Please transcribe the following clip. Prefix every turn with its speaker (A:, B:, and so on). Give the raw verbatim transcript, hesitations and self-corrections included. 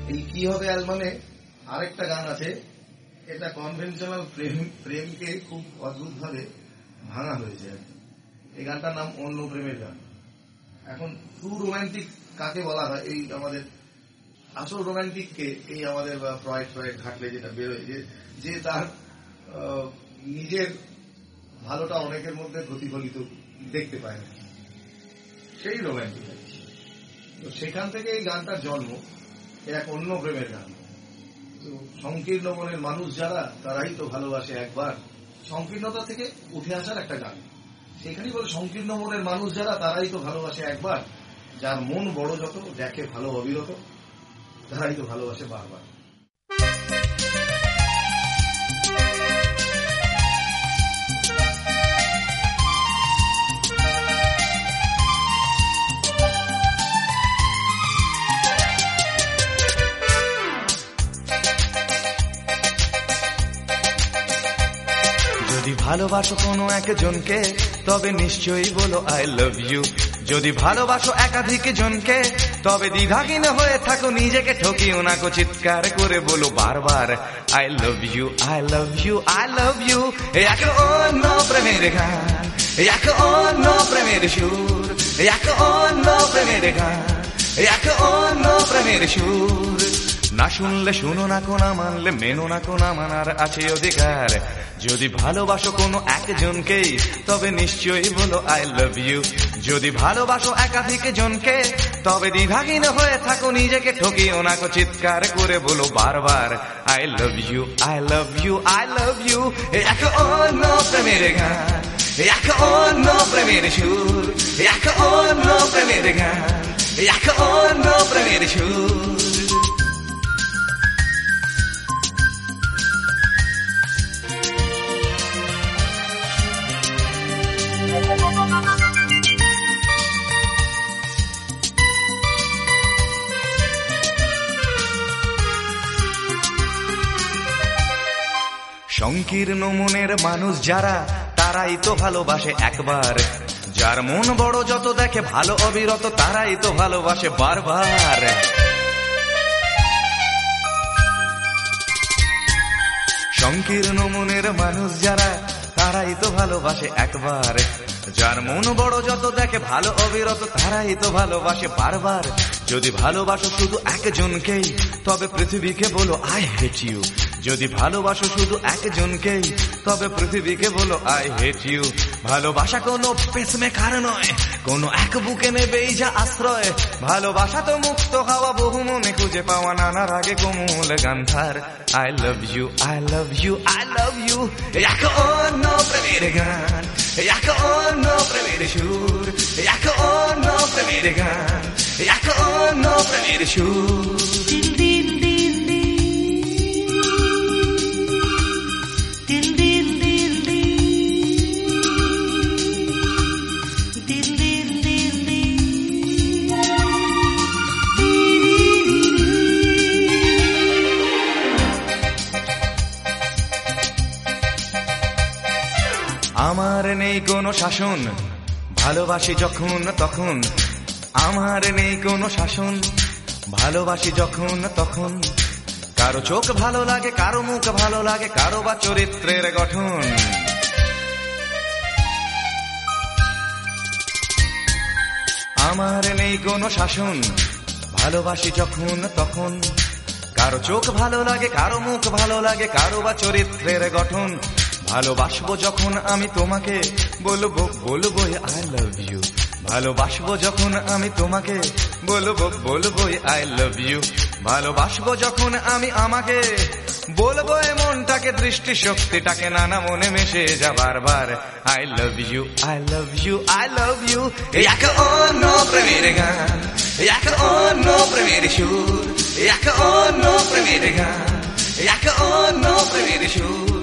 A: এই কি হবে অ্যালবামে আরেকটা গান আছে, এটা কনভেনশনাল প্রেম প্রেমকে খুব অদ্ভুত ভাবে ভাঙা হয়েছে। এই গানটার নাম অন্য প্রেমের গান। এখন ট্রু রোম্যান্টিক কাকে বলা হয়, এই আমাদের আসল রোম্যান্টিককে এই আমাদের ফ্রয়েড ফ্রয়েড ঘাটলে যেটা বেরোয়, যে যে তার নিজের ভালোটা অনেকের মধ্যে প্রতিফলিত দেখতে পায় না, সেই রোম্যান্টিক। তো সেখান থেকে এই গানটার জন্ম, এক অন্য প্রেমের গান। তো সংকীর্ণ মনের মানুষ যারা, তারাই তো ভালোবাসে একবার, সংকীর্ণতা থেকে উঠে আসার একটা গান। সেখানেই বলে সংকীর্ণ মনের মানুষ যারা, তারাই তো ভালোবাসে একবার, যার মন বড় যত দেখে ভালো অবিরত, তারাই তো ভালোবাসে বারবার।
B: যদি ভালোবাসো কোনো একজনকে, তবে নিশ্চয়ই বলো আই লাভ ইউ। যদি ভালোবাসো একাধিক জনকে, তবে দ্বিধাহীন হয়ে থাকো, নিজেকে ঠকিও না কো, চিৎকার করে বলো বারবার I love you, I love you, I love you. এক অন্য প্রেমের গান, এক অন্য প্রেমের সুর, এক অন্য প্রেমের গান, এক অন্য প্রেমের সুর। না শুনলে শুনো না কো, না মানলে মেনো না কো, না মানার আছে অধিকার। যদি ভালোবাসো কোনো একজনকেই, তবে নিশ্চয়ই বলো আই লাভ ইউ। যদি ভালোবাসো একাধিক জনকে, তবে দ্বিধাহীন হয়ে থাকো, নিজেকে ঠকিও না কো, চিৎকার করে বলো বারবার I love you, I love you, I love you. এক অন্য প্রেমের গান, এক অন্য প্রেমের সুর, এক অন্য প্রেমের গান, এক অন্য প্রেমের সুর। সংকীর্ণ মনের মানুষ যারা, তারাই তো ভালোবাসে একবার, যার মন বড় যত দেখে ভালো অবিরত, তারাই তো ভালোবাসে বারবার। সংকীর্ণ মনের মানুষ যারা, তারাই তো ভালোবাসে একবার, যার মন বড় যত দেখে ভালো অবিরত, তারাই তো ভালোবাসে বারবার। যদি ভালোবাসো শুধু একজনকেই, তবে পৃথিবীকে বলো আই হেট ইউ। যদি ভালোবাসো শুধু একজনকেই, তবে পৃথিবীকে বলো আই হেট ইউ। ভালোবাসা কোনো পেসমেকার নয়, কোনো এক বুকে নেবেই যা আশ্রয়। ভালোবাসা তো মুক্ত হওয়া, বহু মনে খুঁজে পাওয়া নানা রাগে কোমল গান্ধার। I love you, I love you, I love you. এক অন্য প্রেমের গান, এক অন্য প্রেমের সুর, এক অন্য প্রেমের গান, এক অন্য প্রেমের সুর। আমার নেই কোনো শাসন, ভালোবাসি যখন তখন। আমার নেই কোনো শাসন, ভালোবাসি যখন তখন। কারো চোখ ভালো লাগে, কারো মুখ ভালো লাগে, কারো বা চরিত্রের গঠন। আমার নেই কোনো শাসন, ভালোবাসি যখন তখন। কারো চোখ ভালো লাগে, কারো মুখ ভালো লাগে, কারো বা চরিত্রের গঠন। ভালোবাসবো যখন আমি তোমাকে, বলবো বলবো আই লাভ ইউ। ভালোবাসবো যখন আমি তোমাকে, বলবো বলবো আই লাভ ইউ। ভালোবাসবো যখন আমি আমাকে, বলবো মনটাকে, দৃষ্টি শক্তিটাকে, নানা মনে মিশে যা বারবার I love you, I love you, I love you. এক অন্য প্রেমের গান, এক অন্য প্রেমের সুর, এক অন্য প্রেমের গান, এক অন্য প্রেমের সুর।